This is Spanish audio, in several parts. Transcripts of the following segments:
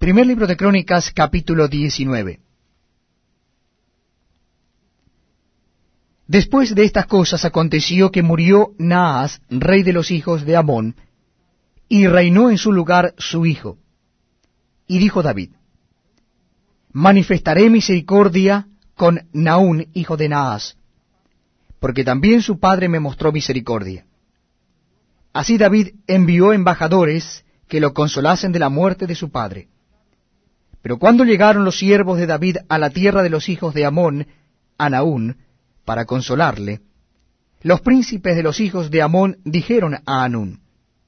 Primer libro de Crónicas, capítulo 19. Después de estas cosas aconteció que murió Naas, rey de los hijos de Amón, y reinó en su lugar su hijo. Y dijo David: manifestaré misericordia con Naún, hijo de Naas, porque también su padre me mostró misericordia. Así David envió embajadores que lo consolasen de la muerte de su padre. Pero cuando llegaron los siervos de David a la tierra de los hijos de Amón, a Naún, para consolarle, los príncipes de los hijos de Amón dijeron a Hanún: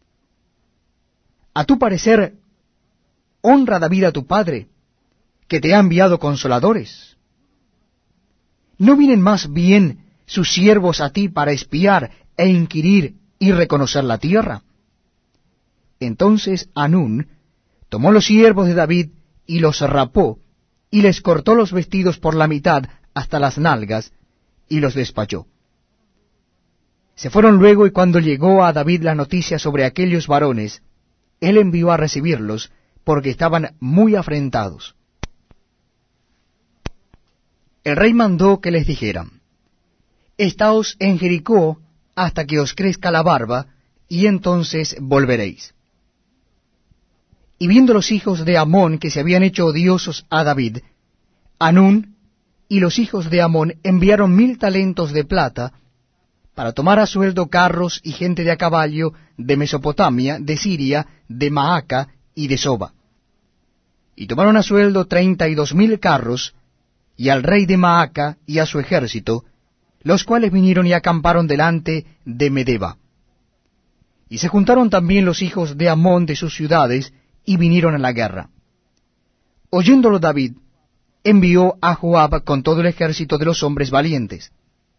a tu parecer, honra David a tu padre, que te ha enviado consoladores. ¿No vienen más bien sus siervos a ti para espiar e inquirir y reconocer la tierra? Entonces Hanún tomó los siervos de David y los rapó, y les cortó los vestidos por la mitad hasta las nalgas, y los despachó. Se fueron luego, y cuando llegó a David la noticia sobre aquellos varones, él envió a recibirlos, porque estaban muy afrentados. El rey mandó que les dijeran: estaos en Jericó hasta que os crezca la barba, y entonces volveréis. Y viendo los hijos de Amón que se habían hecho odiosos a David, Hanún y los hijos de Amón enviaron 1000 talentos de plata para tomar a sueldo carros y gente de a caballo de Mesopotamia, de Siria, de Maaca y de Soba. Y tomaron a sueldo 32,000 carros, y al rey de Maaca y a su ejército, los cuales vinieron y acamparon delante de Medeba. Y se juntaron también los hijos de Amón de sus ciudades, y vinieron a la guerra. Oyéndolo David, envió a Joab con todo el ejército de los hombres valientes.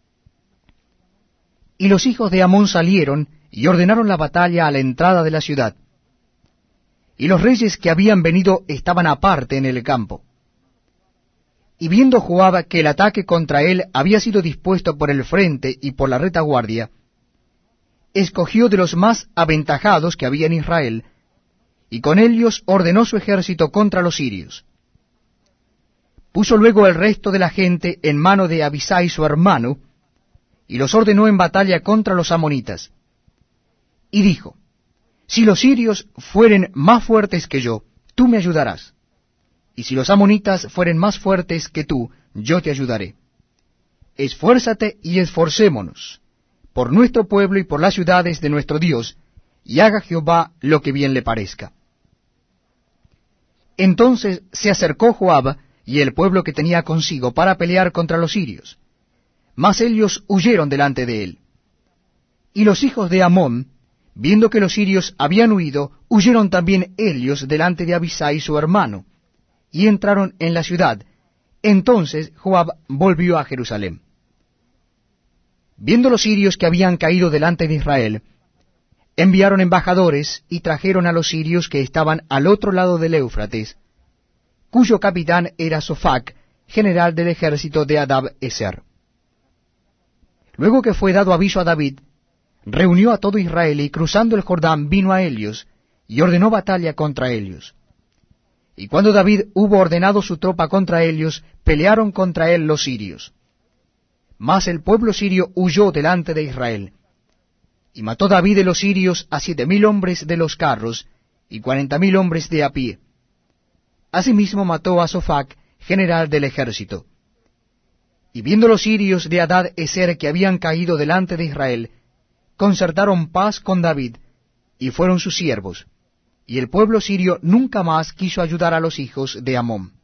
Y los hijos de Amón salieron y ordenaron la batalla a la entrada de la ciudad. Y los reyes que habían venido estaban aparte en el campo. Y viendo Joab que el ataque contra él había sido dispuesto por el frente y por la retaguardia, escogió de los más aventajados que había en Israel, y con ellos ordenó su ejército contra los sirios. Puso luego el resto de la gente en mano de Abisai su hermano, y los ordenó en batalla contra los amonitas. Y dijo: si los sirios fueren más fuertes que yo, tú me ayudarás. Y si los amonitas fueren más fuertes que tú, yo te ayudaré. Esfuérzate y esforcémonos, por nuestro pueblo y por las ciudades de nuestro Dios, y haga Jehová lo que bien le parezca. Entonces se acercó Joab y el pueblo que tenía consigo para pelear contra los sirios, mas ellos huyeron delante de él. Y los hijos de Amón, viendo que los sirios habían huido, huyeron también ellos delante de Abisai su hermano, y entraron en la ciudad. Entonces Joab volvió a Jerusalén. Viendo los sirios que habían caído delante de Israel, enviaron embajadores y trajeron a los sirios que estaban al otro lado del Éufrates, cuyo capitán era Sofac, general del ejército de Adab-eser. Luego que fue dado aviso a David, reunió a todo Israel y cruzando el Jordán vino a ellos y ordenó batalla contra ellos. Y cuando David hubo ordenado su tropa contra ellos, pelearon contra él los sirios. Mas el pueblo sirio huyó delante de Israel. Y mató David de los sirios a 7,000 hombres de los carros, y 40,000 hombres de a pie. Asimismo mató a Sofac, general del ejército. Y viendo los sirios de Hadad-eser que habían caído delante de Israel, concertaron paz con David, y fueron sus siervos. Y el pueblo sirio nunca más quiso ayudar a los hijos de Amón.